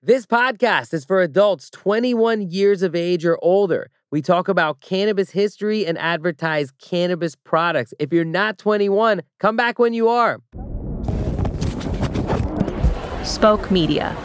This podcast is for adults 21 years of age or older. We talk about cannabis history and advertise cannabis products. If you're not 21, come back when you are. Spoke Media.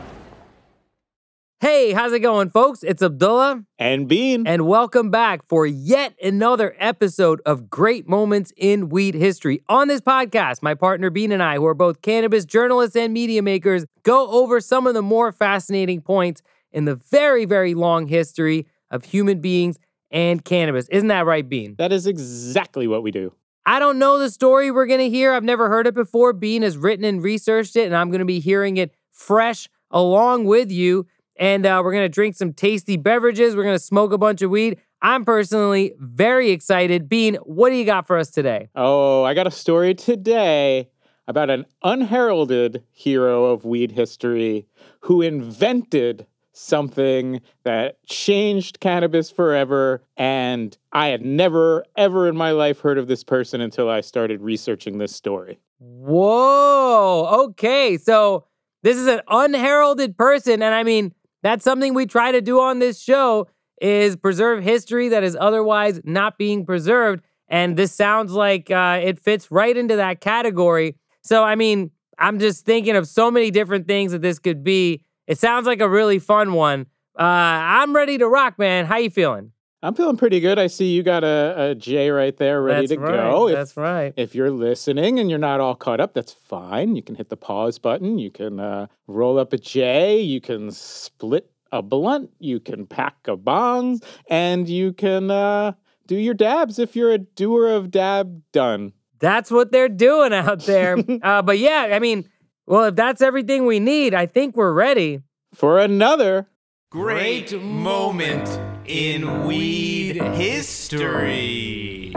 Hey, how's it going, folks? It's Abdullah. And Bean. And welcome back for yet another episode of Great Moments in Weed History. On this podcast, my partner Bean and I, who are both cannabis journalists and media makers, go over some of the more fascinating points in the very, very long history of human beings and cannabis. Isn't that right, Bean? That is exactly what we do. I don't know the story we're going to hear. I've never heard it before. Bean has written and researched it, and I'm going to be hearing it fresh along with you. And we're going to drink some tasty beverages. We're going to smoke a bunch of weed. I'm personally very excited. Bean, what do you got for us today? Oh, I got a story today about an unheralded hero of weed history who invented something that changed cannabis forever. And I had never, ever in my life heard of this person until I started researching this story. Whoa. Okay. So this is an unheralded person. And I mean, that's something we try to do on this show is preserve history that is otherwise not being preserved. And this sounds like it fits right into that category. So, I mean, I'm just thinking of so many different things that this could be. It sounds like a really fun one. I'm ready to rock, man. How you feeling? I'm feeling pretty good. I see you got a J right there ready to go. That's right. If you're listening and you're not all caught up, that's fine. You can hit the pause button. You can roll up a J. You can split a blunt. You can pack a bong. And you can do your dabs if you're a doer of dab done. That's what they're doing out there. But yeah, I mean, well, if that's everything we need, I think we're ready. For another Great Moment in Weed History.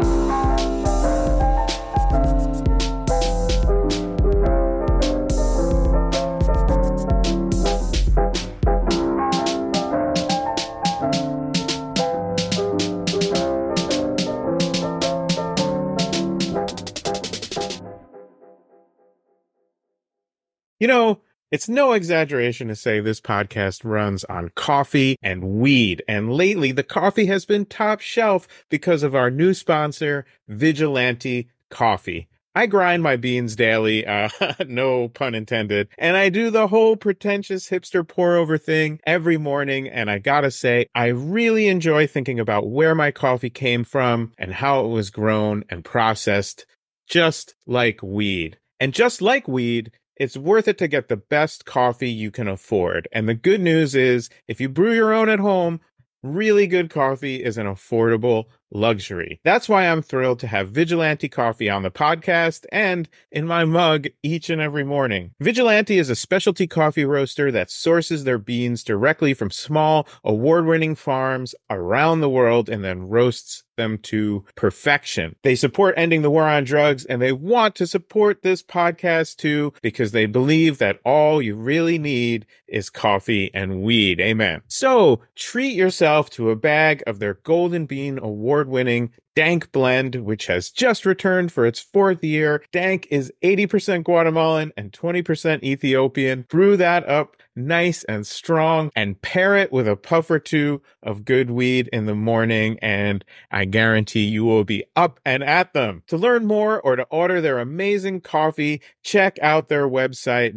You know, it's no exaggeration to say this podcast runs on coffee and weed. And lately, the coffee has been top shelf because of our new sponsor, Vigilante Coffee. I grind my beans daily, no pun intended, and I do the whole pretentious hipster pour-over thing every morning, and I gotta say, I really enjoy thinking about where my coffee came from and how it was grown and processed, just like weed. And just like weed, it's worth it to get the best coffee you can afford. And the good news is, if you brew your own at home, really good coffee is an affordable luxury. That's why I'm thrilled to have Vigilante Coffee on the podcast and in my mug each and every morning. Vigilante is a specialty coffee roaster that sources their beans directly from small, award-winning farms around the world and then roasts them to perfection. They support ending the war on drugs, and they want to support this podcast too because they believe that all you really need is coffee and weed. Amen. So treat yourself to a bag of their Golden Bean award-winning Dank blend, which has just returned for its 4th year. Dank is 80% Guatemalan and 20% Ethiopian. Brew that up nice and strong and pair it with a puff or two of good weed in the morning, and I guarantee you will be up and at them. To learn more or to order their amazing coffee, check out their website,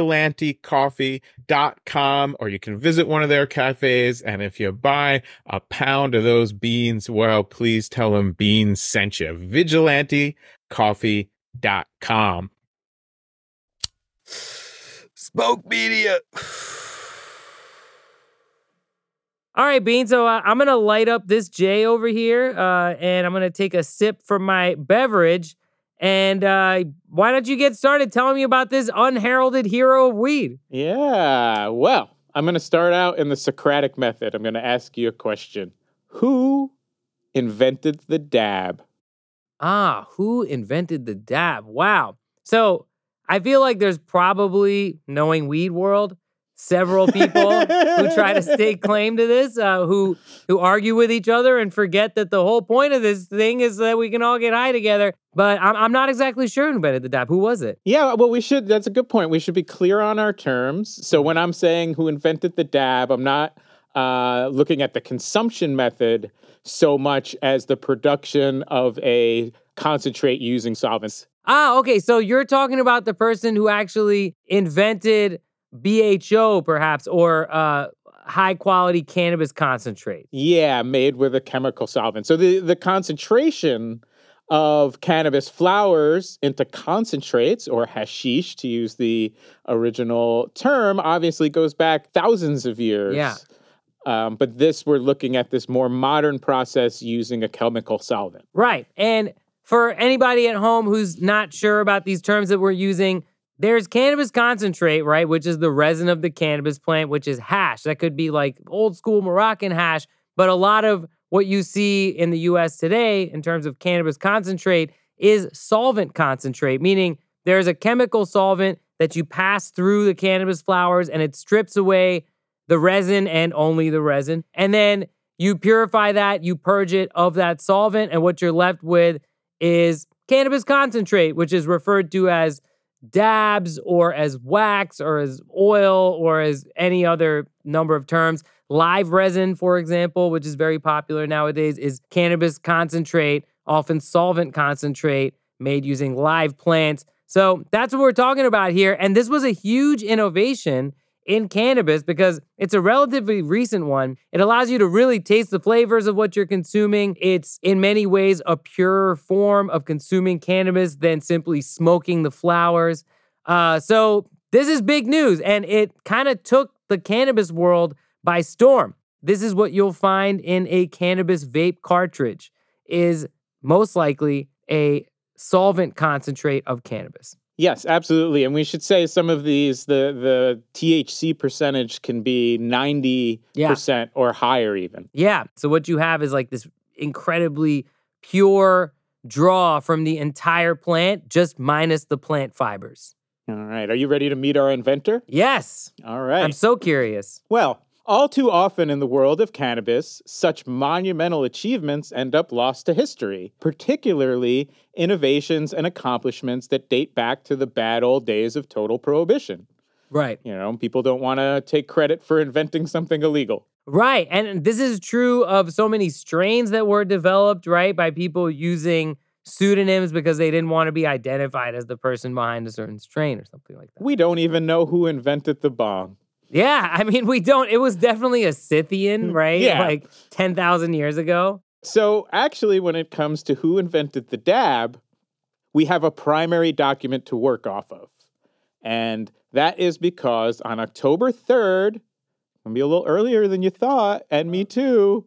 vigilantecoffee.com, or you can visit one of their cafes, and if you buy a pound of those beans, well, please tell them Bean sent you. vigilantecoffee.com. Spoke Media. All right, Bean. So I'm going to light up this J over here, and I'm going to take a sip from my beverage. And why don't you get started telling me about this unheralded hero of weed? Yeah, well, I'm going to start out in the Socratic method. I'm going to ask you a question. Who invented the dab? Who invented the dab? Wow. So I feel like there's probably, knowing weed world, several people who try to stake claim to this, who argue with each other and forget that the whole point of this thing is that we can all get high together. But I'm not exactly sure who invented the dab. Who was it? Yeah, well, that's a good point. We should be clear on our terms. So when I'm saying who invented the dab, I'm not looking at the consumption method so much as the production of a concentrate using solvents. Okay. So you're talking about the person who actually invented BHO, perhaps, or high quality cannabis concentrate. Yeah, made with a chemical solvent. So the concentration of cannabis flowers into concentrates, or hashish to use the original term, obviously goes back thousands of years. Yeah. But we're looking at this more modern process using a chemical solvent. Right. And for anybody at home who's not sure about these terms that we're using, there's cannabis concentrate, right, which is the resin of the cannabis plant, which is hash. That could be like old school Moroccan hash, but a lot of what you see in the US today in terms of cannabis concentrate is solvent concentrate, meaning there's a chemical solvent that you pass through the cannabis flowers and it strips away the resin and only the resin. And then you purify that, you purge it of that solvent, and what you're left with is cannabis concentrate, which is referred to as dabs or as wax or as oil or as any other number of terms. Live resin, for example, which is very popular nowadays, is cannabis concentrate, often solvent concentrate made using live plants. So that's what we're talking about here. And this was a huge innovation in cannabis because it's a relatively recent one. It allows you to really taste the flavors of what you're consuming. It's in many ways a purer form of consuming cannabis than simply smoking the flowers. So this is big news, and it kind of took the cannabis world by storm. This is what you'll find in a cannabis vape cartridge, is most likely a solvent concentrate of cannabis. Yes, absolutely. And we should say some of these, the THC percentage can be 90% or higher even. Yeah. So what you have is like this incredibly pure draw from the entire plant, just minus the plant fibers. All right. Are you ready to meet our inventor? Yes. All right. I'm so curious. Well, all too often in the world of cannabis, such monumental achievements end up lost to history, particularly innovations and accomplishments that date back to the bad old days of total prohibition. Right. You know, people don't want to take credit for inventing something illegal. Right. And this is true of so many strains that were developed, right, by people using pseudonyms because they didn't want to be identified as the person behind a certain strain or something like that. We don't even know who invented the bong. Yeah, I mean, we don't. It was definitely a Scythian, right? Yeah. Like 10,000 years ago. So actually, when it comes to who invented the dab, we have a primary document to work off of. And that is because on October 3rd, gonna be a little earlier than you thought, and me too,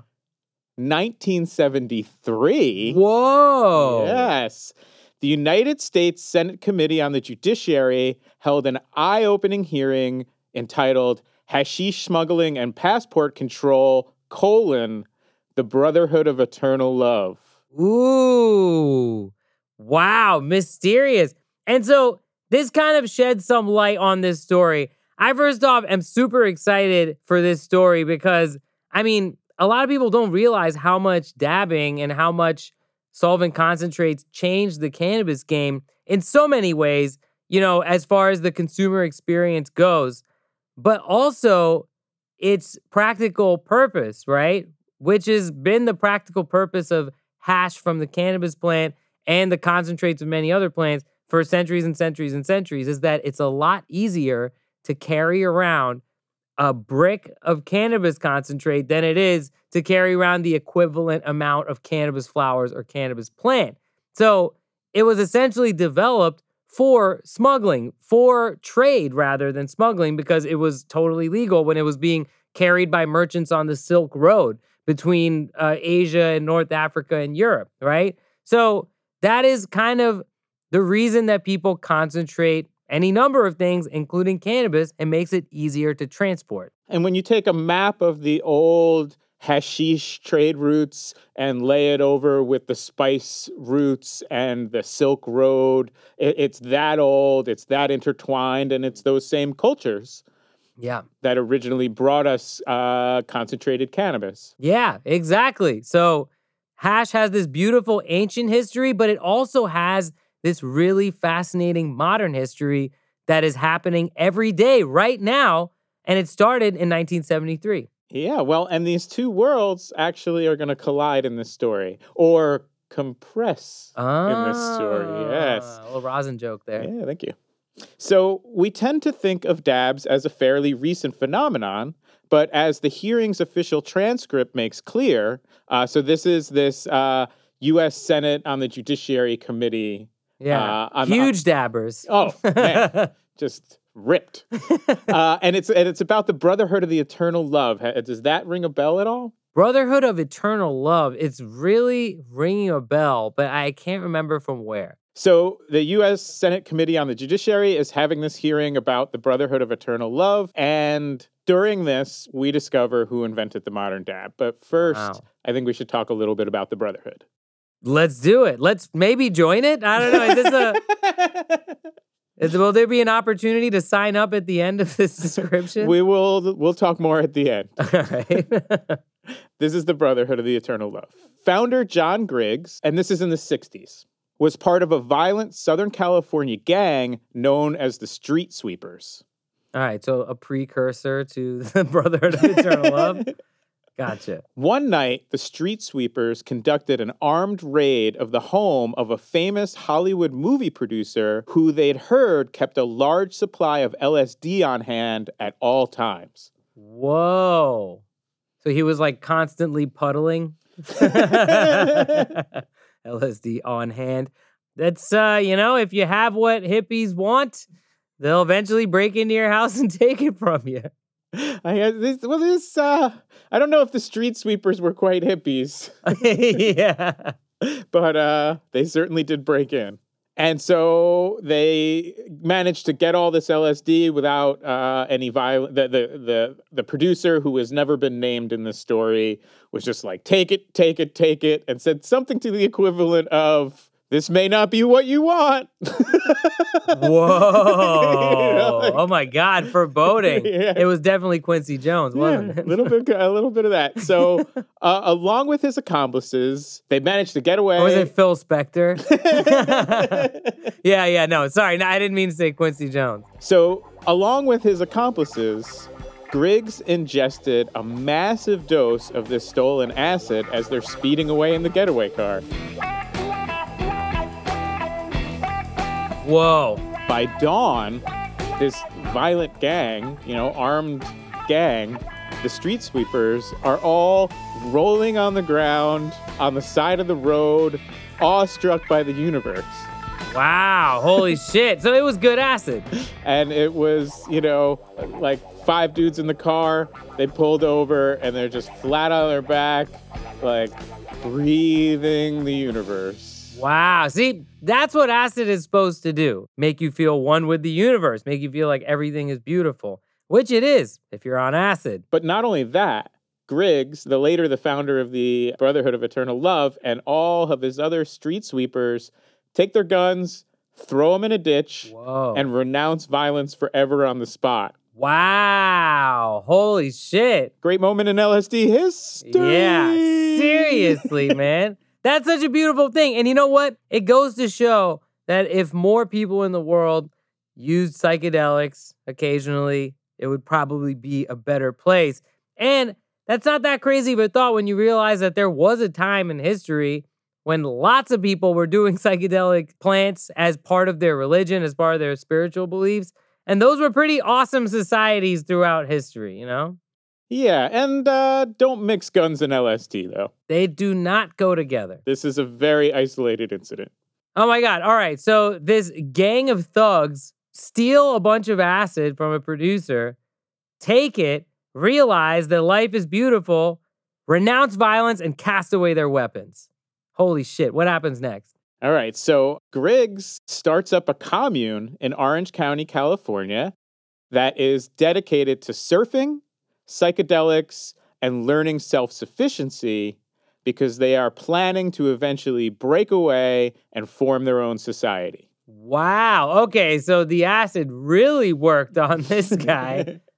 1973. Whoa. Yes. The United States Senate Committee on the Judiciary held an eye-opening hearing entitled Hashish Smuggling and Passport Control, the Brotherhood of Eternal Love. Ooh. Wow. Mysterious. And so this kind of sheds some light on this story. I first off am super excited for this story because, I mean, a lot of people don't realize how much dabbing and how much solvent concentrates changed the cannabis game in so many ways, you know, as far as the consumer experience goes. But also its practical purpose, right? Which has been the practical purpose of hash from the cannabis plant and the concentrates of many other plants for centuries and centuries and centuries, is that it's a lot easier to carry around a brick of cannabis concentrate than it is to carry around the equivalent amount of cannabis flowers or cannabis plant. So it was essentially developed for smuggling, for trade rather than smuggling, because it was totally legal when it was being carried by merchants on the Silk Road between Asia and North Africa and Europe, right? So that is kind of the reason that people concentrate any number of things, including cannabis, and makes it easier to transport. And when you take a map of the old hashish trade routes and lay it over with the spice routes and the Silk Road, it's that old, it's that intertwined, and it's those same cultures. Yeah. that originally brought us concentrated cannabis. Yeah, exactly. So hash has this beautiful ancient history, but it also has this really fascinating modern history that is happening every day right now. And it started in 1973. Yeah, well, and these two worlds actually are going to collide in this story, or compress in this story. Yes. A little rosin joke there. Yeah, thank you. So we tend to think of dabs as a fairly recent phenomenon, but as the hearing's official transcript makes clear, so this is this U.S. Senate on the Judiciary Committee. Yeah. Huge dabbers. Oh, man. Just ripped. And it's about the Brotherhood of the Eternal Love. Does that ring a bell at all? Brotherhood of Eternal Love. It's really ringing a bell, but I can't remember from where. So the U.S. Senate Committee on the Judiciary is having this hearing about the Brotherhood of Eternal Love. And during this, we discover who invented the modern dab. But first, I think we should talk a little bit about the Brotherhood. Let's do it. Let's maybe join it. I don't know. Will there be an opportunity to sign up at the end of this description? We'll talk more at the end. All right. This is the Brotherhood of the Eternal Love. Founder John Griggs, and this is in the 60s, was part of a violent Southern California gang known as the Street Sweepers. All right, so a precursor to the Brotherhood of Eternal Love. Gotcha. One night, the Street Sweepers conducted an armed raid of the home of a famous Hollywood movie producer who they'd heard kept a large supply of LSD on hand at all times. Whoa. So he was like constantly puddling? LSD on hand. That's, if you have what hippies want, they'll eventually break into your house and take it from you. I don't know if the Street Sweepers were quite hippies. Yeah. But they certainly did break in. And so they managed to get all this LSD without any violence. The producer, who has never been named in this story, was just like, take it, take it, take it, and said something to the equivalent of, this may not be what you want. Whoa. Oh my God, foreboding. Yeah. It was definitely Quincy Jones, wasn't it? A little bit of that. So along with his accomplices, they managed to get away. Or was it Phil Spector? Yeah, no, sorry. No, I didn't mean to say Quincy Jones. So along with his accomplices, Griggs ingested a massive dose of this stolen acid as they're speeding away in the getaway car. Whoa. By dawn, this violent gang, armed gang, the Street Sweepers, are all rolling on the ground on the side of the road, awestruck by the universe. Wow, holy shit. So it was good acid. And it was, like 5 dudes in the car. They pulled over and they're just flat on their back, like breathing the universe. Wow. See, that's what acid is supposed to do. Make you feel one with the universe. Make you feel like everything is beautiful, which it is if you're on acid. But not only that, Griggs, the founder of the Brotherhood of Eternal Love, and all of his other street sweepers take their guns, throw them in a ditch, and renounce violence forever on the spot. Wow. Holy shit. Great moment in LSD history. Yeah, seriously, man. That's such a beautiful thing. And you know what? It goes to show that if more people in the world used psychedelics occasionally, it would probably be a better place. And that's not that crazy of a thought when you realize that there was a time in history when lots of people were doing psychedelic plants as part of their religion, as part of their spiritual beliefs. And those were pretty awesome societies throughout history, Yeah, and don't mix guns and LSD, though. They do not go together. This is a very isolated incident. Oh my God. All right. So this gang of thugs steal a bunch of acid from a producer, take it, realize that life is beautiful, renounce violence, and cast away their weapons. Holy shit. What happens next? All right. So Griggs starts up a commune in Orange County, California, that is dedicated to surfing, psychedelics, and learning self-sufficiency because they are planning to eventually break away and form their own society. Wow. Okay, so the acid really worked on this guy.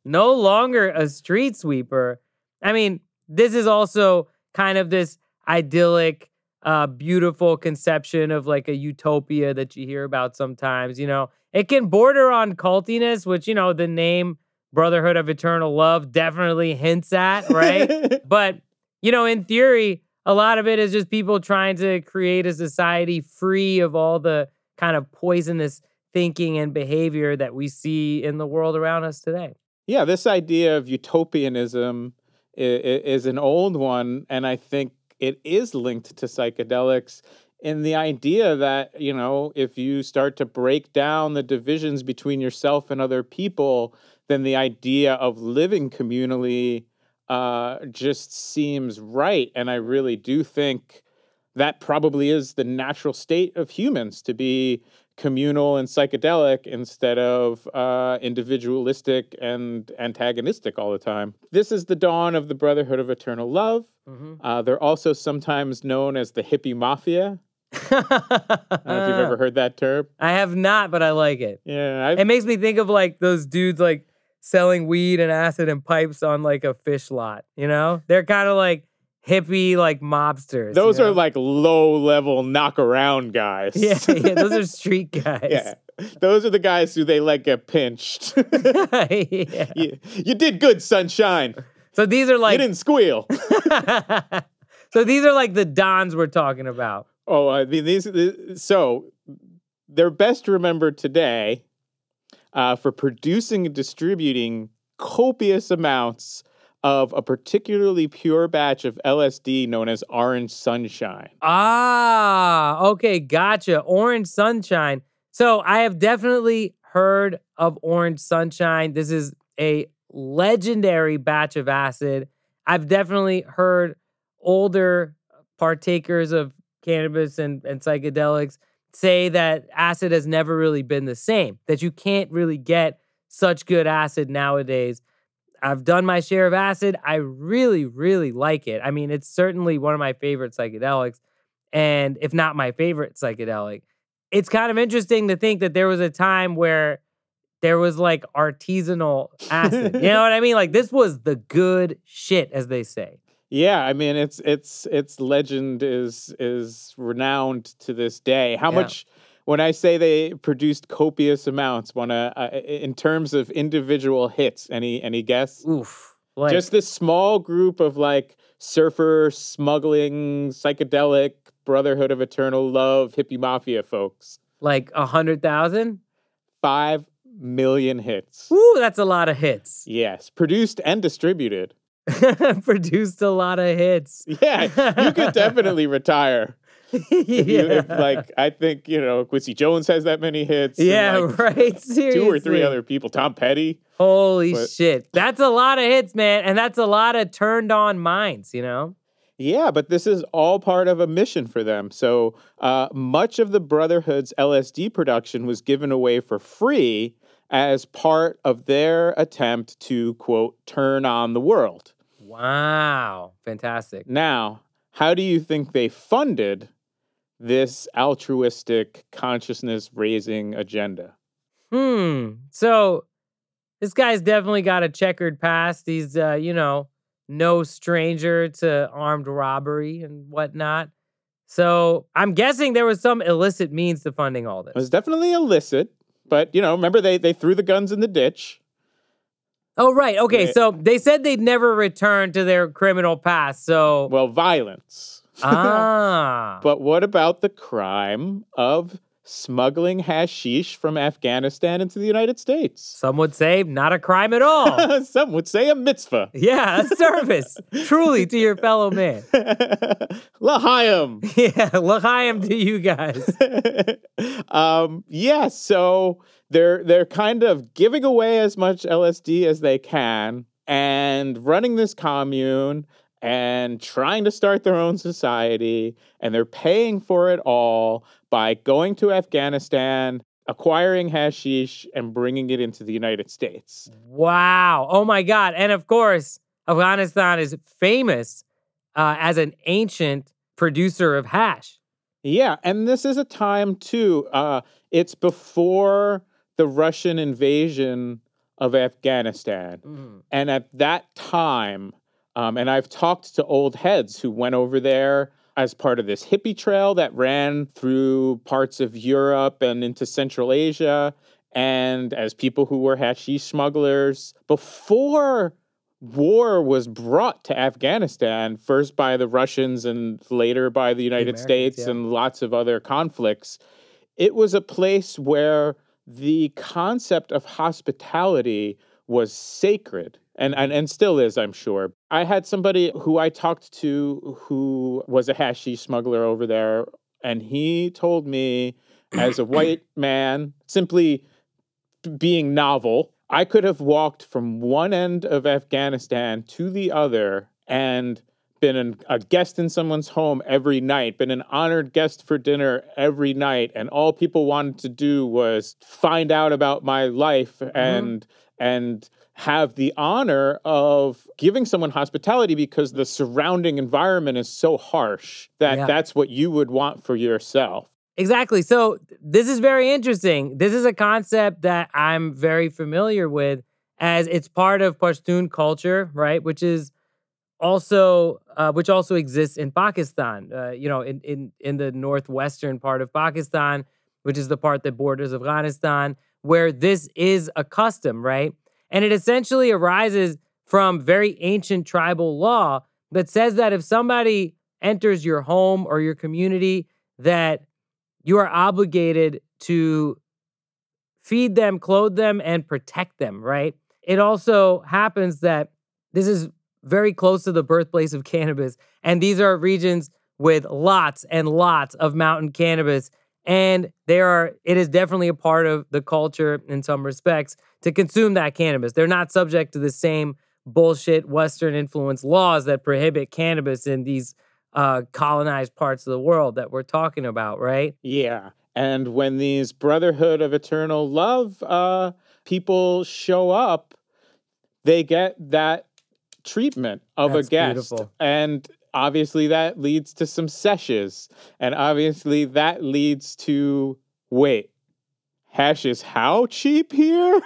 no longer a street sweeper. I mean, this is also kind of this idyllic, beautiful conception of like a utopia that you hear about sometimes, It can border on cultiness, which, the name Brotherhood of Eternal Love definitely hints at, right? But, in theory, a lot of it is just people trying to create a society free of all the kind of poisonous thinking and behavior that we see in the world around us today. Yeah, this idea of utopianism is an old one, and I think it is linked to psychedelics in the idea that, if you start to break down the divisions between yourself and other people, then the idea of living communally just seems right. And I really do think that probably is the natural state of humans, to be communal and psychedelic instead of individualistic and antagonistic all the time. This is the dawn of the Brotherhood of Eternal Love. Mm-hmm. They're also sometimes known as the hippie mafia. I don't know if you've ever heard that term. I have not, but I like it. Yeah. It makes me think of like those dudes like selling weed and acid and pipes on like a fish lot, They're kind of like hippie, like mobsters. Those are like low-level knock-around guys. Yeah, those are street guys. Yeah, those are the guys who they let get pinched. Yeah. You did good, sunshine. So these are like... You didn't squeal. So these are like the dons we're talking about. Oh, I mean, so they're best remembered today for producing and distributing copious amounts of a particularly pure batch of LSD known as Orange Sunshine. Ah, okay, gotcha. Orange Sunshine. So I have definitely heard of Orange Sunshine. This is a legendary batch of acid. I've definitely heard older partakers of cannabis and psychedelics say that acid has never really been the same, that you can't really get such good acid nowadays. I've done my share of acid. I really, really like it. I mean, it's certainly one of my favorite psychedelics, and if not my favorite psychedelic. It's kind of interesting to think that there was a time where there was like artisanal acid. You know what I mean? Like this was the good shit, as they say. Yeah, I mean, its legend is renowned to this day. How much? When I say they produced copious amounts, in terms of individual hits, any guess? Oof. Just this small group of like surfer, smuggling, psychedelic, Brotherhood of Eternal Love, hippie mafia folks. Like 100,000? 5 million hits. Ooh, that's a lot of hits. Yes, produced and distributed. Produced a lot of hits. Yeah, you could definitely retire. I think, Quincy Jones has that many hits. Yeah, right. Seriously. 2 or 3 other people. Tom Petty. Holy shit. That's a lot of hits, man. And that's a lot of turned on minds, Yeah, but this is all part of a mission for them. So much of the Brotherhood's LSD production was given away for free as part of their attempt to, quote, turn on the world. Wow. Fantastic. Now, how do you think they funded this altruistic consciousness-raising agenda? So this guy's definitely got a checkered past. He's, no stranger to armed robbery and whatnot. So I'm guessing there was some illicit means to funding all this. It was definitely illicit, but, remember they threw the guns in the ditch. Oh, right. Okay, so they said they'd never return to their criminal past, so... Well, violence. Ah. But what about the crime of smuggling hashish from Afghanistan into the United States? Some would say not a crime at all. Some would say a mitzvah. Yeah, a service, truly, to your fellow man. L'chaim. Yeah, l'chaim to you guys. So they're kind of giving away as much LSD as they can and running this commune and trying to start their own society, and they're paying for it all by going to Afghanistan, acquiring hashish, and bringing it into the United States. Wow. Oh, my God. And, of course, Afghanistan is famous as an ancient producer of hash. Yeah, and this is a time, too. It's before the Russian invasion of Afghanistan. And at that time, and I've talked to old heads who went over there as part of this hippie trail that ran through parts of Europe and into Central Asia, and as people who were hashish smugglers. Before war was brought to Afghanistan, first by the Russians and later by the United States and lots of other conflicts, it was a place where the concept of hospitality was sacred. And still is, I'm sure. I had somebody who I talked to who was a hashish smuggler over there, and he told me, as a white man, simply being novel, I could have walked from one end of Afghanistan to the other and been a guest in someone's home every night, been an honored guest for dinner every night, and all people wanted to do was find out about my life and have the honor of giving someone hospitality because the surrounding environment is so harsh that that's what you would want for yourself. Exactly. So this is very interesting. This is a concept that I'm very familiar with, as it's part of Pashtun culture, right? Which also exists in Pakistan. In the northwestern part of Pakistan, which is the part that borders Afghanistan, where this is a custom, right? And it essentially arises from very ancient tribal law that says that if somebody enters your home or your community, that you are obligated to feed them, clothe them, and protect them, right? It also happens that this is very close to the birthplace of cannabis, and these are regions with lots and lots of mountain cannabis, and it is definitely a part of the culture in some respects to consume that cannabis. They're not subject to the same bullshit Western influence laws that prohibit cannabis in these colonized parts of the world that we're talking about, right? Yeah. And when these Brotherhood of Eternal Love people show up, they get that treatment of a guest. Beautiful. And obviously that leads to some seshes. And obviously that leads to, wait, hash is how cheap here?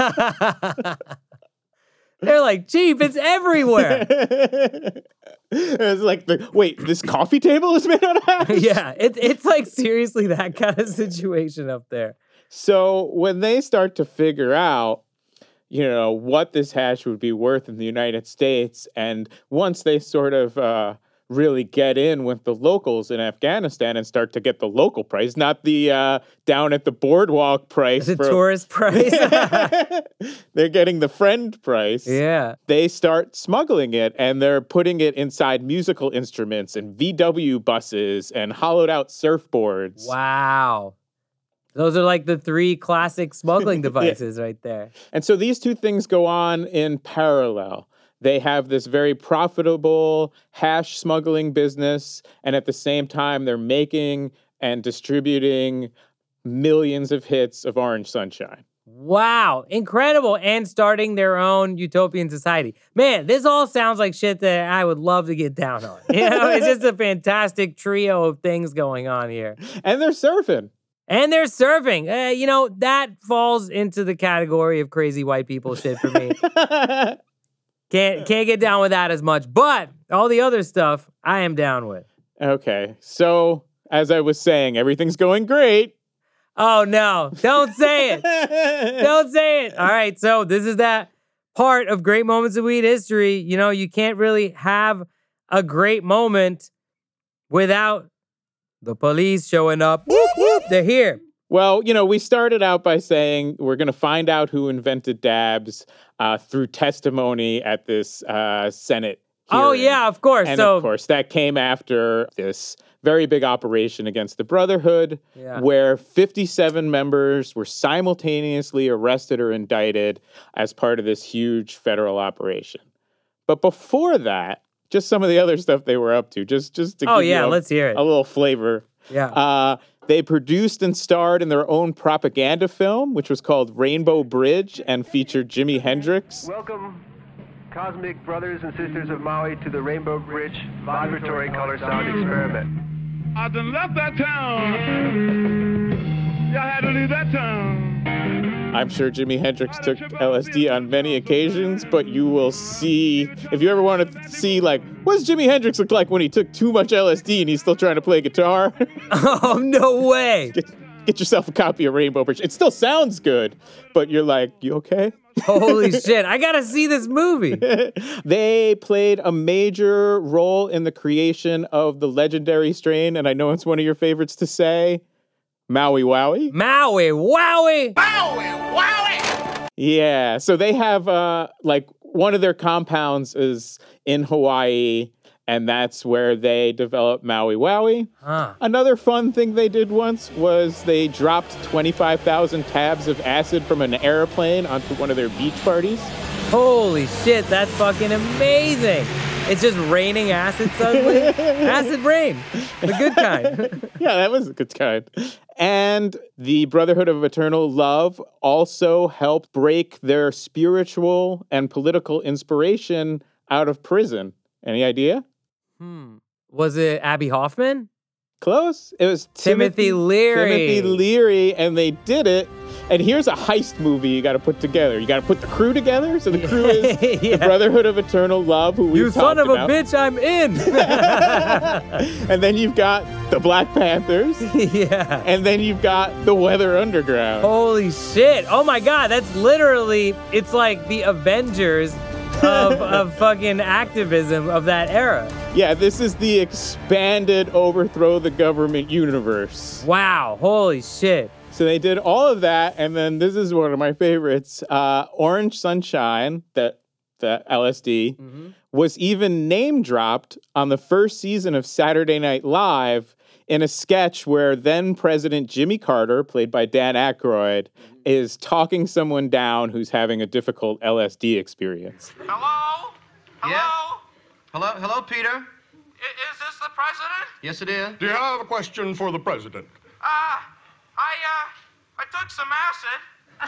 They're like, cheap, it's everywhere. It's like, wait, this coffee table is made out of hash? Yeah, it's like seriously that kind of situation up there. So when they start to figure out, what this hash would be worth in the United States, and once they sort of really get in with the locals in Afghanistan and start to get the local price, not the down at the boardwalk price. The tourist price. They're getting the friend price. Yeah. They start smuggling it, and they're putting it inside musical instruments and VW buses and hollowed out surfboards. Wow. Those are like the 3 classic smuggling devices right there. And so these two things go on in parallel. They have this very profitable hash smuggling business, and at the same time, they're making and distributing millions of hits of Orange Sunshine. Wow, incredible. And starting their own utopian society. Man, this all sounds like shit that I would love to get down on. It's just a fantastic trio of things going on here. And they're surfing. That falls into the category of crazy white people shit for me. Can't get down with that as much, but all the other stuff I am down with. Okay, so as I was saying, everything's going great. Oh no, don't say it. Don't say it. All right, so this is that part of Great Moments of Weed History. You can't really have a great moment without the police showing up. Whoop, whoop, they're here. Well, we started out by saying we're going to find out who invented dabs through testimony at this Senate hearing. Oh, yeah, of course. And of course, that came after this very big operation against the Brotherhood, where 57 members were simultaneously arrested or indicted as part of this huge federal operation. But before that, just some of the other stuff they were up to, just to give you let's hear it. A little flavor. Yeah. They produced and starred in their own propaganda film, which was called Rainbow Bridge and featured Jimi Hendrix. Welcome, cosmic brothers and sisters of Maui, to the Rainbow Bridge vibratory color sound experiment. I done left that town. Y'all had to leave that town. I'm sure Jimi Hendrix took LSD on many occasions, but you will see, if you ever want to see, like, what does Jimi Hendrix look like when he took too much LSD and he's still trying to play guitar? Oh, no way. Get yourself a copy of Rainbow Bridge. It still sounds good, but you're like, you okay? Holy shit. I got to see this movie. They played a major role in the creation of the legendary strain, and I know it's one of your favorites to say, Maui Wowie. Maui Wowie. Yeah, so they have, like, one of their compounds is in Hawaii, and that's where they developed Maui Wowie. Huh. Another fun thing they did once was they dropped 25,000 tabs of acid from an airplane onto one of their beach parties. Holy shit, that's fucking amazing. It's just raining acid suddenly. Acid rain, the good kind. Yeah, that was a good kind. And the Brotherhood of Eternal Love also helped break their spiritual and political inspiration out of prison. Any idea? Was it Abby Hoffman? Close. It was Timothy Leary. Timothy Leary, and they did it. And here's a heist movie you got to put together. You got to put the crew together. So the crew is the Brotherhood of Eternal Love, who we've talked about. You son of a bitch, I'm in. And then you've got the Black Panthers. Yeah. And then you've got the Weather Underground. Holy shit. Oh my God, that's literally, it's like the Avengers of fucking activism of that era. Yeah, this is the expanded overthrow the government universe. Wow, holy shit. So they did all of that, and then this is one of my favorites. Orange Sunshine, the LSD, was even name dropped on the first season of Saturday Night Live in a sketch where then President Jimmy Carter, played by Dan Aykroyd, is talking someone down who's having a difficult LSD experience. Hello? Hello? Yeah? Hello, Peter? Is this the president? Yes, it is. Do you have a question for the president? I took some acid.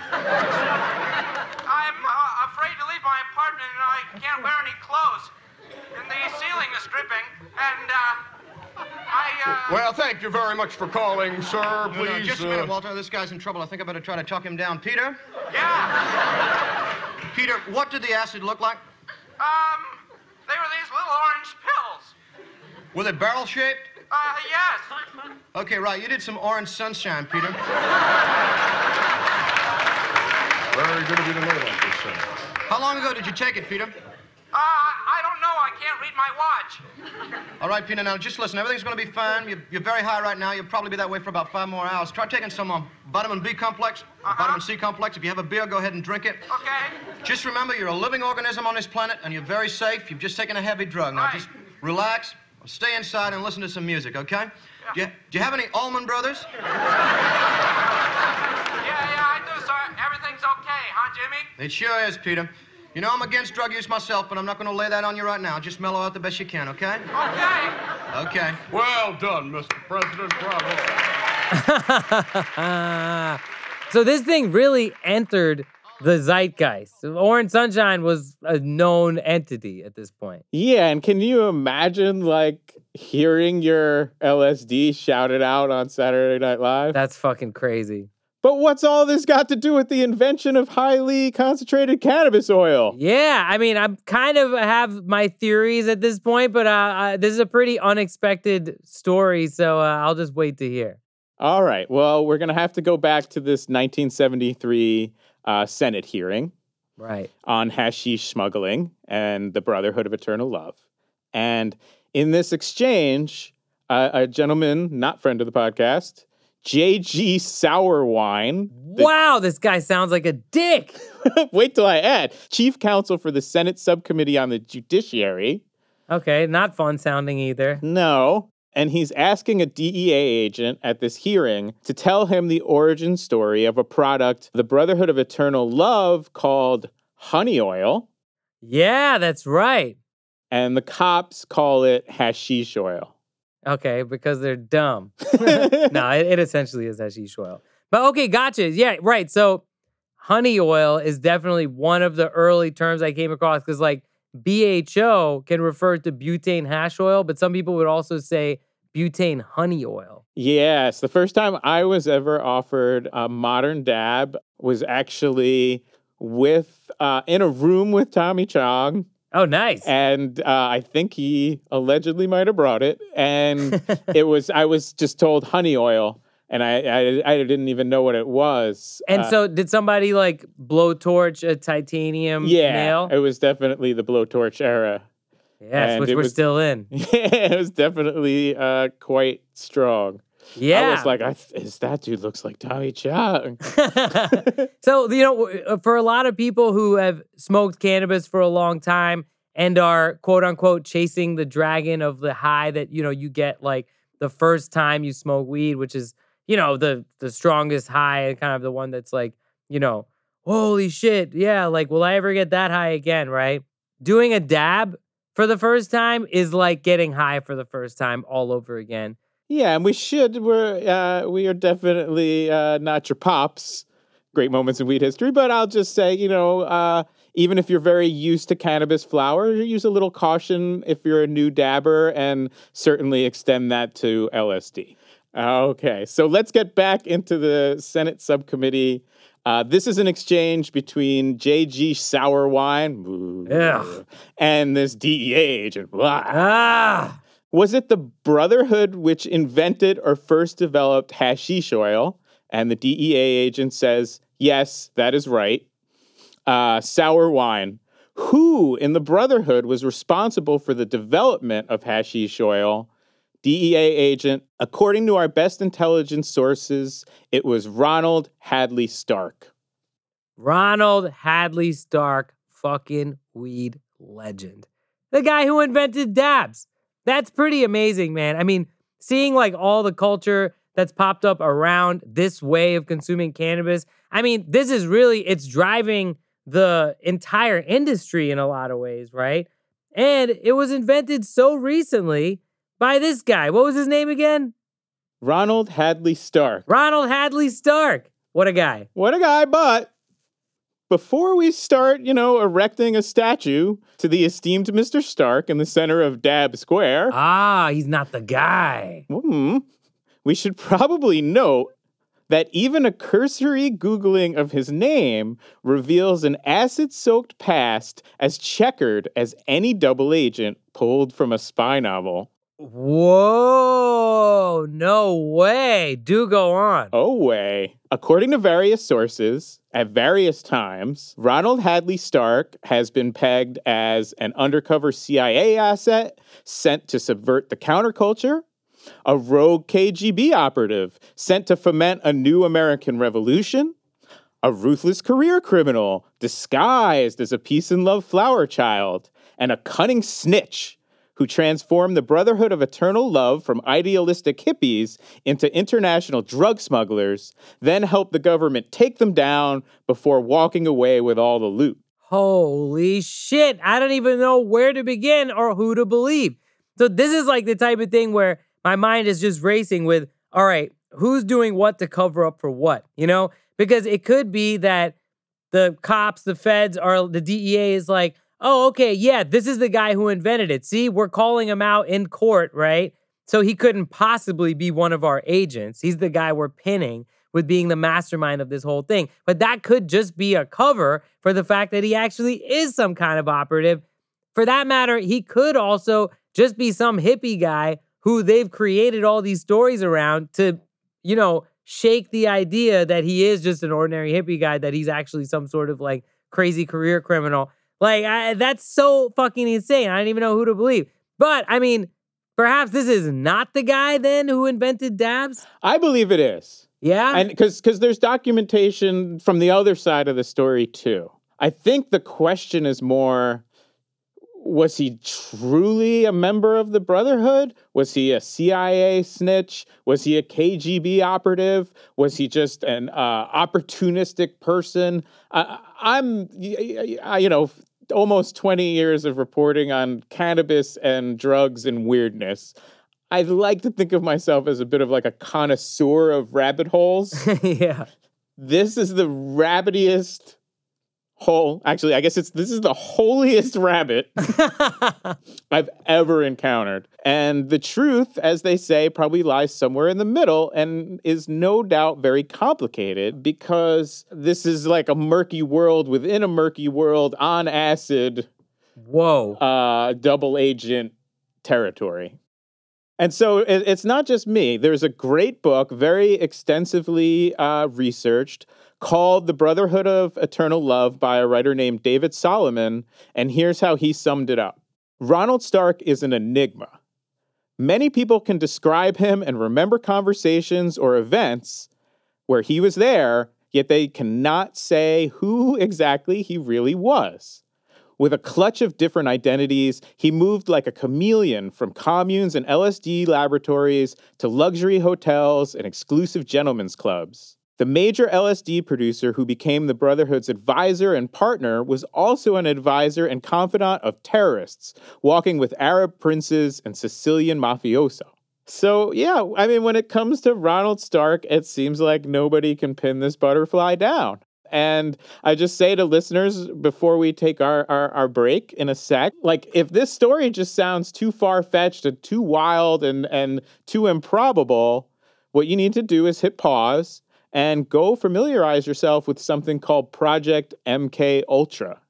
I'm afraid to leave my apartment and I can't wear any clothes. And the ceiling is dripping, and Well, thank you very much for calling, sir. Please. No, just a minute, Walter. This guy's in trouble. I think I better try to talk him down. Peter? Yeah. Peter, what did the acid look like? They were these little orange pills. Were they barrel-shaped? Yes. Okay, right. You did some Orange Sunshine, Peter. Very good of you to know that, this, sir. How long ago did you take it, Peter? I don't know. I can't read my watch. All right, Peter, now just listen. Everything's going to be fine. You're very high right now. You'll probably be that way for about 5 more hours. Try taking some vitamin B complex, vitamin C complex. If you have a beer, go ahead and drink it. Okay. Just remember, you're a living organism on this planet, and you're very safe. You've just taken a heavy drug. Now, just relax, stay inside, and listen to some music, okay? Yeah. Do you have any Allman Brothers? Yeah, I do, sir. Everything's okay, huh, Jimmy? It sure is, Peter. You know, I'm against drug use myself, but I'm not going to lay that on you right now. Just mellow out the best you can, okay? Okay. Okay. Well done, Mr. President. Bravo. So this thing really entered the zeitgeist. Orange Sunshine was a known entity at this point. Yeah, and can you imagine, like, hearing your LSD shouted out on Saturday Night Live? That's fucking crazy. But what's all this got to do with the invention of highly concentrated cannabis oil? Yeah, I mean, I kind of have my theories at this point, but this is a pretty unexpected story, so I'll just wait to hear. All right, well, we're going to have to go back to this 1973 Senate hearing on hashish smuggling and the Brotherhood of Eternal Love. And in this exchange, a gentleman, not friend of the podcast, J.G. Sourwine. Wow, this guy sounds like a dick. Wait till I add. Chief counsel for the Senate Subcommittee on the Judiciary. Okay, not fun sounding either. No. And he's asking a DEA agent at this hearing to tell him the origin story of a product the Brotherhood of Eternal Love called honey oil. Yeah, that's right. And the cops call it hashish oil. Okay, because they're dumb. No, it essentially is hashish oil. But okay, gotcha. Yeah, right. So honey oil is definitely one of the early terms I came across because like BHO can refer to butane hash oil, but some people would also say butane honey oil. Yes, the first time I was ever offered a modern dab was actually with in a room with Tommy Chong. Oh, nice. And I think he allegedly might have brought it. And I was just told honey oil. And I didn't even know what it was. And so did somebody like blowtorch a titanium nail? It was definitely the blowtorch era. Yes, which we're still in. Yeah, it was definitely quite strong. Yeah. I was like, that dude looks like Tommy Chong. So, you know, for a lot of people who have smoked cannabis for a long time and are quote unquote chasing the dragon of the high that, you know, you get like the first time you smoke weed, which is, you know, the strongest high and kind of the one that's like, you know, holy shit. Yeah. Like, will I ever get that high again? Right. Doing a dab for the first time is like getting high for the first time all over again. Yeah, and we are definitely not your pops. Great moments in weed history, but I'll just say, you know, even if you're very used to cannabis flower, use a little caution if you're a new dabber, and certainly extend that to LSD. Okay, so let's get back into the Senate subcommittee. This is an exchange between J.G. Sourwine and this DEA agent. Was it the Brotherhood which invented or first developed hashish oil? And the DEA agent says, yes, that is right. Sourwine. Who in the Brotherhood was responsible for the development of hashish oil? DEA agent, according to our best intelligence sources, it was Ronald Hadley Stark. Ronald Hadley Stark, fucking weed legend. The guy who invented dabs. That's pretty amazing, man. I mean, seeing like all the culture that's popped up around this way of consuming cannabis. I mean, this is really, it's driving the entire industry in a lot of ways, right? And it was invented so recently by this guy. What was his name again? Ronald Hadley Stark. Ronald Hadley Stark. What a guy. What a guy, but before we start, you know, erecting a statue to the esteemed Mr. Stark in the center of Dab Square. He's not the guy. We should probably note that even a cursory Googling of his name reveals an acid-soaked past as checkered as any double agent pulled from a spy novel. Whoa, no way. Do go on. Oh, way. According to various sources, at various times, Ronald Hadley Stark has been pegged as an undercover CIA asset sent to subvert the counterculture, a rogue KGB operative sent to foment a new American revolution, a ruthless career criminal disguised as a peace and love flower child, and a cunning snitch who transformed the Brotherhood of Eternal Love from idealistic hippies into international drug smugglers, then helped the government take them down before walking away with all the loot. Holy shit. I don't even know where to begin or who to believe. So this is like the type of thing where my mind is just racing with, all right, who's doing what to cover up for what, you know? Because it could be that the cops, the feds, or the DEA is like, oh, okay, yeah, this is the guy who invented it. See, we're calling him out in court, right? So he couldn't possibly be one of our agents. He's the guy we're pinning with being the mastermind of this whole thing. But that could just be a cover for the fact that he actually is some kind of operative. For that matter, he could also just be some hippie guy who they've created all these stories around to, you know, shake the idea that he is just an ordinary hippie guy, that he's actually some sort of like crazy career criminal. Like, that's so fucking insane. I don't even know who to believe. But, I mean, perhaps this is not the guy then who invented dabs? I believe it is. Yeah? And because there's documentation from the other side of the story, too. I think the question is more, was he truly a member of the Brotherhood? Was he a CIA snitch? Was he a KGB operative? Was he just an opportunistic person? I'm almost 20 years of reporting on cannabis and drugs and weirdness. I like to think of myself as a bit of like a connoisseur of rabbit holes. Yeah. This is the rabbitiest Actually, I guess this is the holiest rabbit I've ever encountered. And the truth, as they say, probably lies somewhere in the middle and is no doubt very complicated because this is like a murky world within a murky world on acid. Whoa. Double agent territory. And so it's not just me. There's a great book, very extensively researched, called The Brotherhood of Eternal Love by a writer named David Solomon, and here's how he summed it up. Ronald Stark is an enigma. Many people can describe him and remember conversations or events where he was there, yet they cannot say who exactly he really was. With a clutch of different identities, he moved like a chameleon from communes and LSD laboratories to luxury hotels and exclusive gentlemen's clubs. The major LSD producer who became the Brotherhood's advisor and partner was also an advisor and confidant of terrorists, walking with Arab princes and Sicilian mafioso. So, yeah, I mean, when it comes to Ronald Stark, it seems like nobody can pin this butterfly down. And I just say to listeners before we take our break in a sec, like, if this story just sounds too far-fetched and too wild and too improbable, what you need to do is hit pause and go familiarize yourself with something called Project MK Ultra.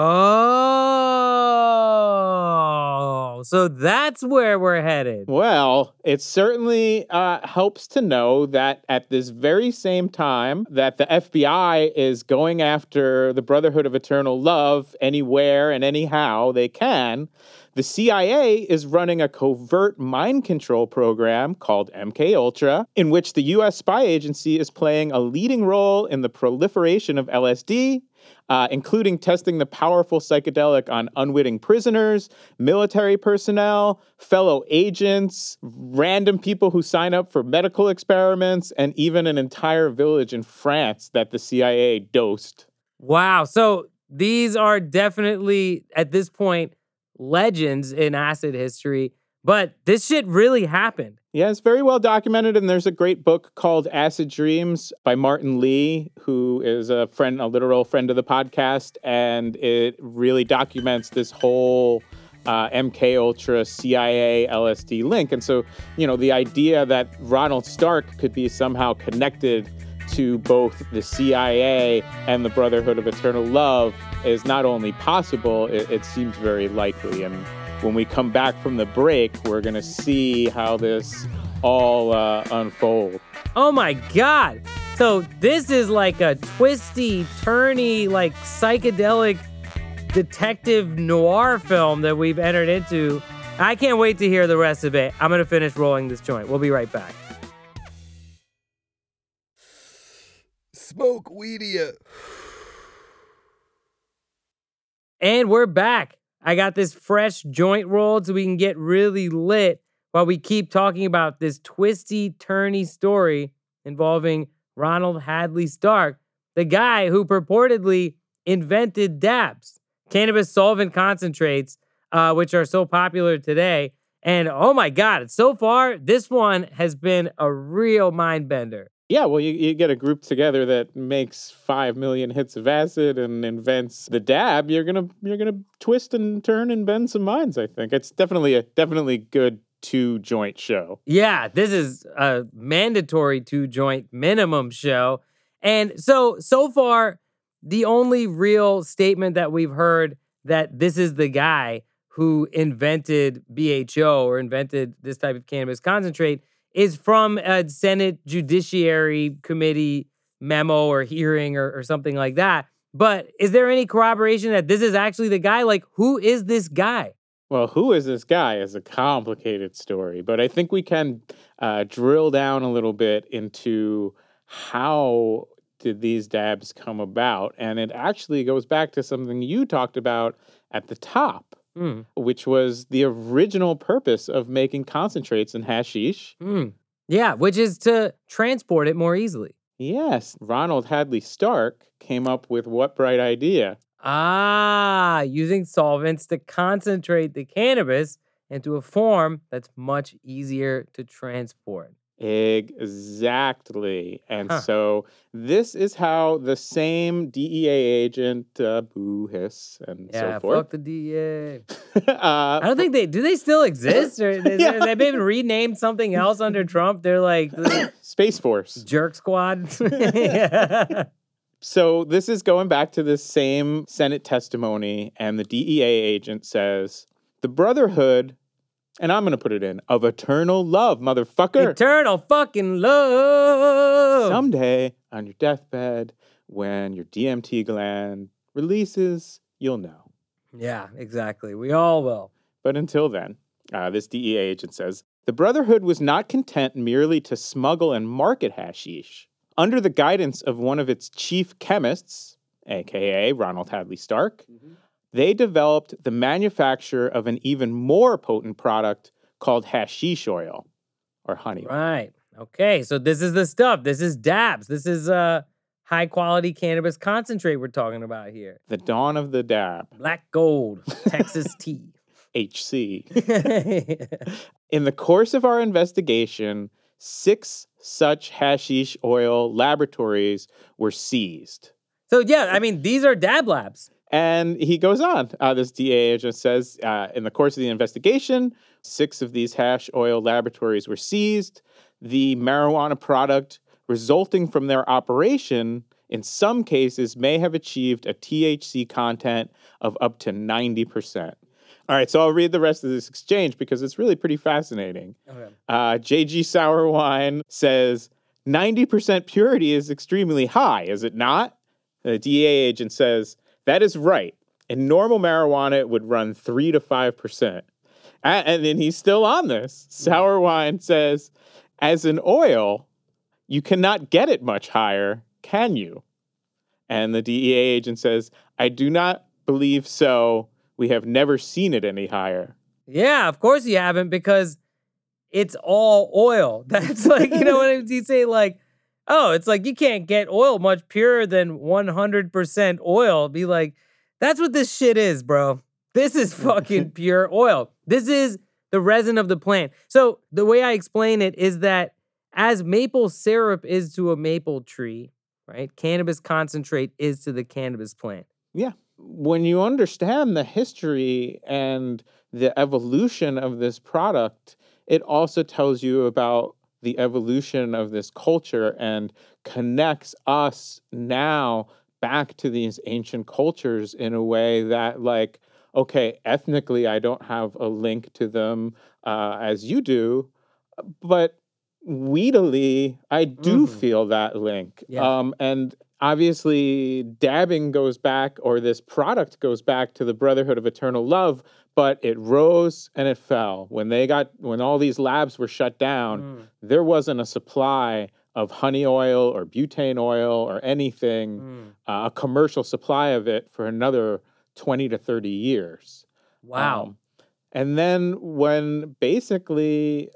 Oh, so that's where we're headed. Well, it certainly helps to know that at this very same time that the FBI is going after the Brotherhood of Eternal Love anywhere and anyhow they can, the CIA is running a covert mind control program called MK Ultra, in which the U.S. spy agency is playing a leading role in the proliferation of LSD, including testing the powerful psychedelic on unwitting prisoners, military personnel, fellow agents, random people who sign up for medical experiments, and even an entire village in France that the CIA dosed. Wow. So these are definitely, at this point, legends in acid history, but this shit really happened. Yeah, it's very well documented, and there's a great book called Acid Dreams by Martin Lee, who is a literal friend of the podcast, and it really documents this whole MK Ultra CIA LSD link. And so, you know, the idea that Ronald Stark could be somehow connected to both the CIA and the Brotherhood of Eternal Love is not only possible, it seems very likely. And when we come back from the break, we're going to see how this all unfolds. Oh my God. So this is like a twisty, turny, like psychedelic detective noir film that we've entered into. I can't wait to hear the rest of it. I'm going to finish rolling this joint. We'll be right back. Smoke Weedia. And we're back. I got this fresh joint rolled so we can get really lit while we keep talking about this twisty, turny story involving Ronald Hadley Stark, the guy who purportedly invented dabs, cannabis solvent concentrates, which are so popular today. And oh my God, so far, this one has been a real mind bender. Yeah, well, you get a group together that makes 5 million hits of acid and invents the dab. You're gonna twist and turn and bend some minds. I think it's definitely good 2-joint show. Yeah, this is a mandatory 2-joint minimum show, and so far, the only real statement that we've heard that this is the guy who invented BHO or invented this type of cannabis concentrate is from a Senate Judiciary Committee memo or hearing or something like that. But is there any corroboration that this is actually the guy? Like, who is this guy? Well, who is this guy is a complicated story, but I think we can drill down a little bit into how did these dabs come about. And it actually goes back to something you talked about at the top. Which was the original purpose of making concentrates in hashish. Yeah, which is to transport it more easily. Yes, Ronald Hadley Stark came up with what bright idea? Using solvents to concentrate the cannabis into a form that's much easier to transport. Exactly. And so this is how the same DEA agent, boo, hiss, and so forth. Fuck the DEA. I don't think do they still exist? Or they've been renamed something else under Trump? They're like Space Force. Jerk Squad. So this is going back to this same Senate testimony, and the DEA agent says, the Brotherhood, and I'm going to put it in, of eternal love, motherfucker. Eternal fucking love. Someday, on your deathbed, when your DMT gland releases, you'll know. Yeah, exactly. We all will. But until then, this DEA agent says, the Brotherhood was not content merely to smuggle and market hashish. Under the guidance of one of its chief chemists, a.k.a. Ronald Hadley Stark, they developed the manufacture of an even more potent product called hashish oil, or honey. Right. Okay, so this is the stuff. This is dabs. This is high-quality cannabis concentrate we're talking about here. The dawn of the dab. Black gold, Texas tea. HC. In the course of our investigation, 6 such hashish oil laboratories were seized. So, yeah, I mean, these are dab labs. And he goes on. This DEA agent says, in the course of the investigation, 6 of these hash oil laboratories were seized. The marijuana product resulting from their operation, in some cases, may have achieved a THC content of up to 90%. All right, so I'll read the rest of this exchange because it's really pretty fascinating. Okay. J.G. Sourwine says, 90% purity is extremely high, is it not? The DEA agent says, that is right. In normal marijuana, it would run 3 to 5%. And then he's still on this. Sourwine says, as an oil, you cannot get it much higher, can you? And the DEA agent says, I do not believe so. We have never seen it any higher. Yeah, of course you haven't, because it's all oil. That's like, you know what you say, like, oh, it's like you can't get oil much purer than 100% oil. Be like, that's what this shit is, bro. This is fucking pure oil. This is the resin of the plant. So the way I explain it is that as maple syrup is to a maple tree, right? Cannabis concentrate is to the cannabis plant. Yeah. When you understand the history and the evolution of this product, it also tells you about the evolution of this culture and connects us now back to these ancient cultures in a way that, like, okay, ethnically, I don't have a link to them as you do, but weedily, I do feel that link. Yeah. And obviously, dabbing goes back, or this product goes back to the Brotherhood of Eternal Love, but it rose and it fell. When all these labs were shut down, there wasn't a supply of honey oil or butane oil or anything, a commercial supply of it for another 20 to 30 years. Wow. And then when basically,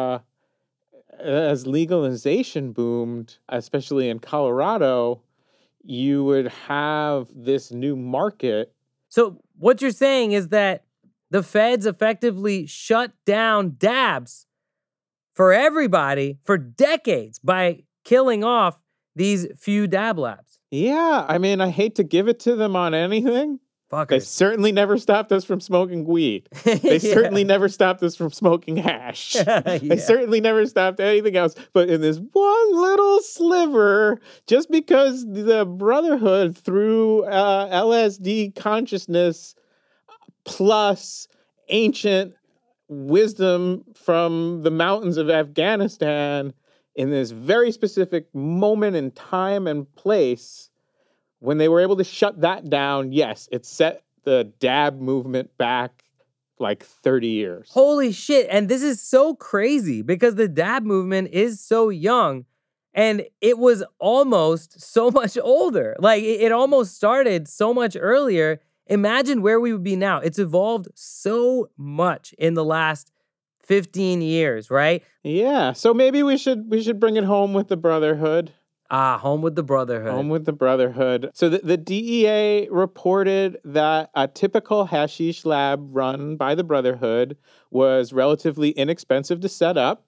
as legalization boomed, especially in Colorado, you would have this new market. So what you're saying is that the feds effectively shut down dabs for everybody for decades by killing off these few dab labs. Yeah, I mean, I hate to give it to them on anything. Fuckers. They certainly never stopped us from smoking weed. They certainly never stopped us from smoking hash. They certainly never stopped anything else. But in this one little sliver, just because the Brotherhood through LSD consciousness plus ancient wisdom from the mountains of Afghanistan in this very specific moment in time and place, when they were able to shut that down, yes, it set the dab movement back like 30 years. Holy shit. And this is so crazy because the dab movement is so young and it was almost so much older. Like it almost started so much earlier. Imagine where we would be now. It's evolved so much in the last 15 years, right? Yeah. So maybe we should bring it home with the Brotherhood. Home with the Brotherhood. Home with the Brotherhood. So the DEA reported that a typical hashish lab run by the Brotherhood was relatively inexpensive to set up.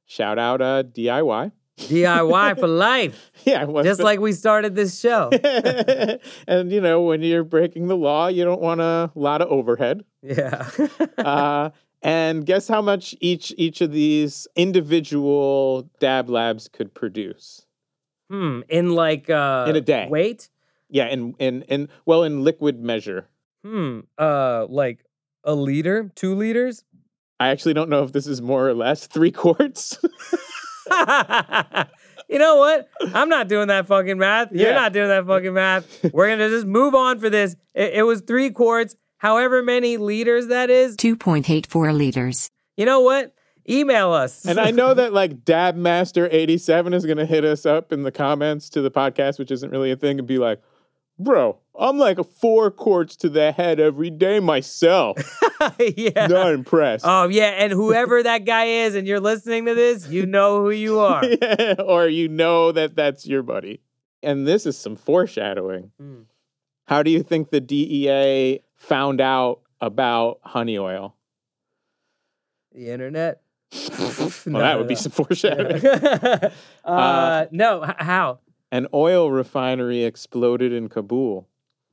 Shout out DIY. DIY for life. Yeah. Just like we started this show. And, when you're breaking the law, you don't want a lot of overhead. Yeah. And guess how much each of these individual dab labs could produce? In like in a day. Weight? Yeah, in liquid measure. Like a liter, 2 liters? I actually don't know if this is more or less 3 quarts. You know what? I'm not doing that fucking math. Yeah. You're not doing that fucking math. We're going to just move on for this. It was 3 quarts, however many liters that is. 2.84 liters. You know what? Email us. And I know that like Dabmaster87 is going to hit us up in the comments to the podcast, which isn't really a thing, and be like, bro, I'm like 4 quarts to the head every day myself. Yeah. Not impressed. Oh, yeah. And whoever that guy is and you're listening to this, you know who you are. Yeah, or you know that that's your buddy. And this is some foreshadowing. How do you think the DEA found out about honey oil? The internet? Well, that would be some foreshadowing. No, how? An oil refinery exploded in Kabul.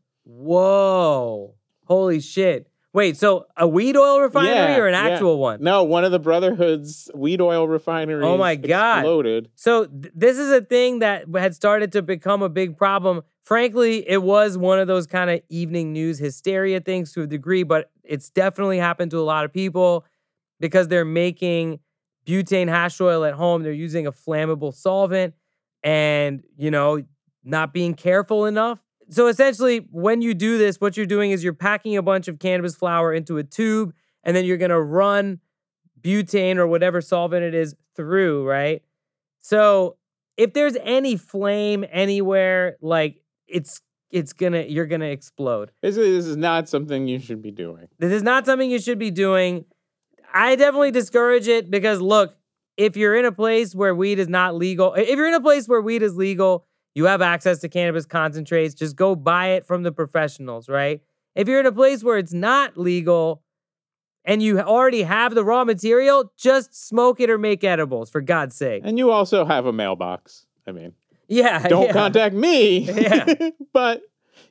Whoa. Holy shit. Wait, so a weed oil refinery or an actual one? No, one of the Brotherhood's weed oil refineries Oh my God. exploded. So this is a thing that had started to become a big problem. Frankly, it was one of those kind of evening news hysteria things to a degree, but it's definitely happened to a lot of people because they're making butane hash oil at home. They're using a flammable solvent and, not being careful enough. So essentially, when you do this, what you're doing is you're packing a bunch of cannabis flower into a tube, and then you're going to run butane or whatever solvent it is through, right? So if there's any flame anywhere, like you're going to explode. Basically, this is not something you should be doing. This is not something you should be doing. I definitely discourage it because, look, if you're in a place where weed is not legal, if you're in a place where weed is legal, you have access to cannabis concentrates, just go buy it from the professionals, right? If you're in a place where it's not legal and you already have the raw material, just smoke it or make edibles, for God's sake. And you also have a mailbox. I mean, don't contact me. Yeah. But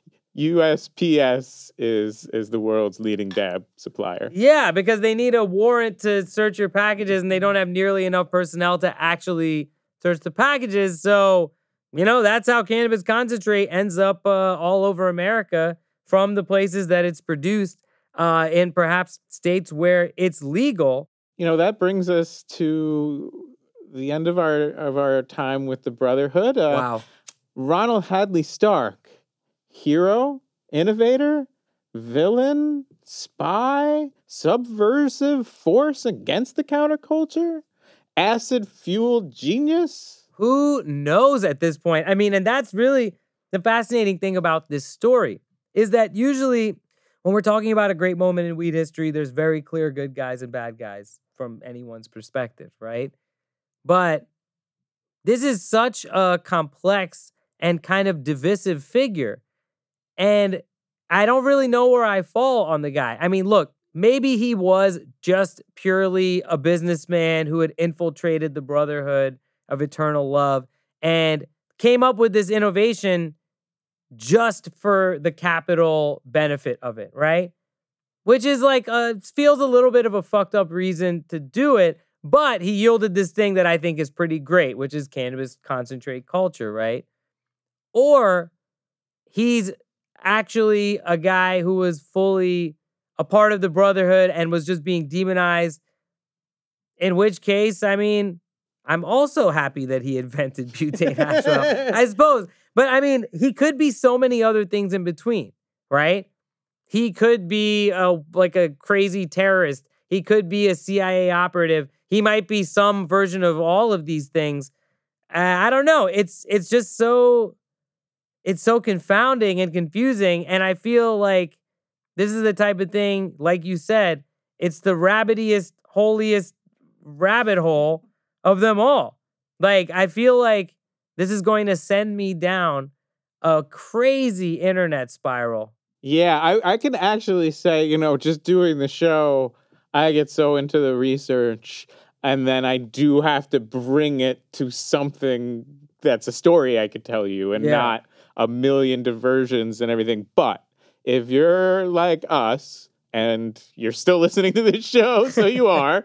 USPS is the world's leading dab supplier. Yeah, because they need a warrant to search your packages and they don't have nearly enough personnel to actually search the packages. So, that's how cannabis concentrate ends up all over America from the places that it's produced in perhaps states where it's legal. That brings us to the end of our time with the Brotherhood. Wow. Ronald Hadley Stark, hero, innovator, villain, spy, subversive force against the counterculture, acid-fueled genius. Who knows at this point? I mean, and that's really the fascinating thing about this story is that usually when we're talking about a great moment in weed history, there's very clear good guys and bad guys from anyone's perspective, right? But this is such a complex and kind of divisive figure. And I don't really know where I fall on the guy. I mean, look, maybe he was just purely a businessman who had infiltrated the Brotherhood of Eternal Love and came up with this innovation just for the capital benefit of it, right? Which is like, feels a little bit of a fucked up reason to do it, but he yielded this thing that I think is pretty great, which is cannabis concentrate culture, right? Or he's actually a guy who was fully a part of the Brotherhood and was just being demonized, in which case, I mean, I'm also happy that he invented butane hash oil, I suppose. But I mean, he could be so many other things in between, right? He could be like a crazy terrorist. He could be a CIA operative. He might be some version of all of these things. I don't know. It's just so confounding and confusing. And I feel like this is the type of thing, like you said, it's the rabbitiest, holiest rabbit hole of them all. Like, I feel like this is going to send me down a crazy internet spiral. Yeah, I can actually say, just doing the show, I get so into the research. And then I do have to bring it to something that's a story I could tell you and not a million diversions and everything. But if you're like us and you're still listening to this show, so you are,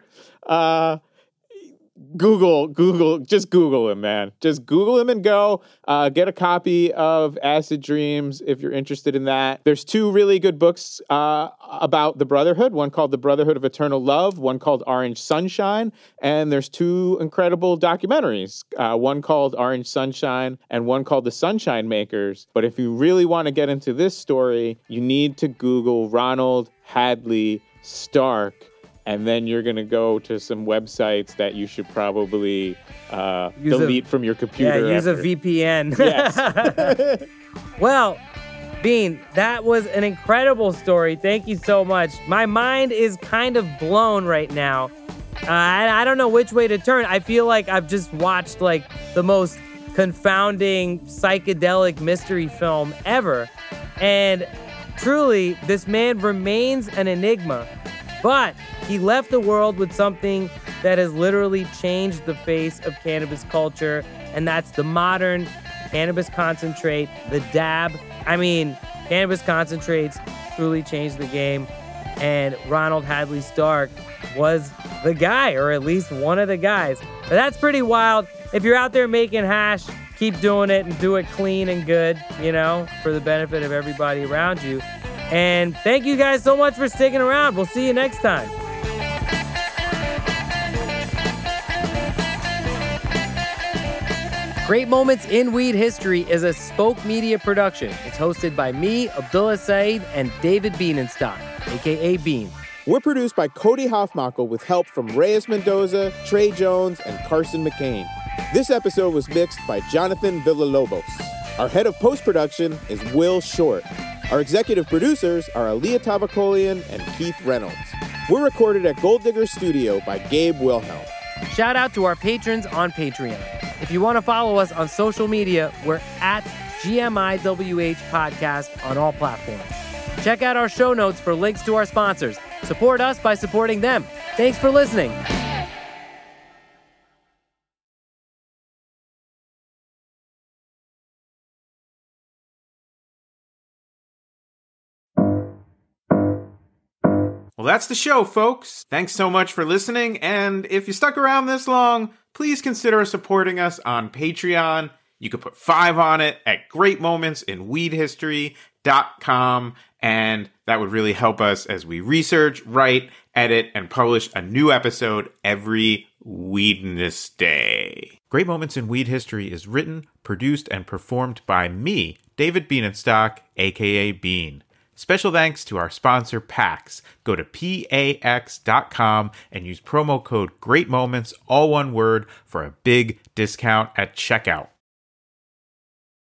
just Google him, man. Just Google him and go. Get a copy of Acid Dreams if you're interested in that. There's 2 really good books about the Brotherhood. One called The Brotherhood of Eternal Love, one called Orange Sunshine, and there's 2 incredible documentaries. One called Orange Sunshine and one called The Sunshine Makers. But if you really want to get into this story, you need to Google Ronald Hadley Stark. And then you're going to go to some websites that you should probably delete from your computer. Yeah, use a VPN. Yes. Well, Bean, that was an incredible story. Thank you so much. My mind is kind of blown right now. I don't know which way to turn. I feel like I've just watched like the most confounding psychedelic mystery film ever. And truly, this man remains an enigma. But he left the world with something that has literally changed the face of cannabis culture, and that's the modern cannabis concentrate, the dab. I mean, cannabis concentrates truly changed the game, and Ronald Hadley Stark was the guy, or at least one of the guys. But that's pretty wild. If you're out there making hash, keep doing it and do it clean and good, for the benefit of everybody around you. And thank you guys so much for sticking around. We'll see you next time. Great Moments in Weed History is a Spoke Media production. It's hosted by me, Abdullah Saeed, and David Bienenstock, a.k.a. Bean. We're produced by Cody Hoffmackel with help from Reyes Mendoza, Trey Jones, and Carson McCain. This episode was mixed by Jonathan Villalobos. Our head of post-production is Will Short. Our executive producers are Aaliyah Tavakolian and Keith Reynolds. We're recorded at Gold Digger Studio by Gabe Wilhelm. Shout out to our patrons on Patreon. If you want to follow us on social media, we're at GMIWH Podcast on all platforms. Check out our show notes for links to our sponsors. Support us by supporting them. Thanks for listening. Well, that's the show, folks. Thanks so much for listening, and if you stuck around this long, please consider supporting us on Patreon. You could put 5 on it at greatmomentsinweedhistory.com, and that would really help us as we research, write, edit, and publish a new episode every Weedness Day. Great Moments in Weed History is written, produced, and performed by me, David Bienenstock, aka Bean. Special thanks to our sponsor, PAX. Go to PAX.com and use promo code GreatMoments, all one word, for a big discount at checkout.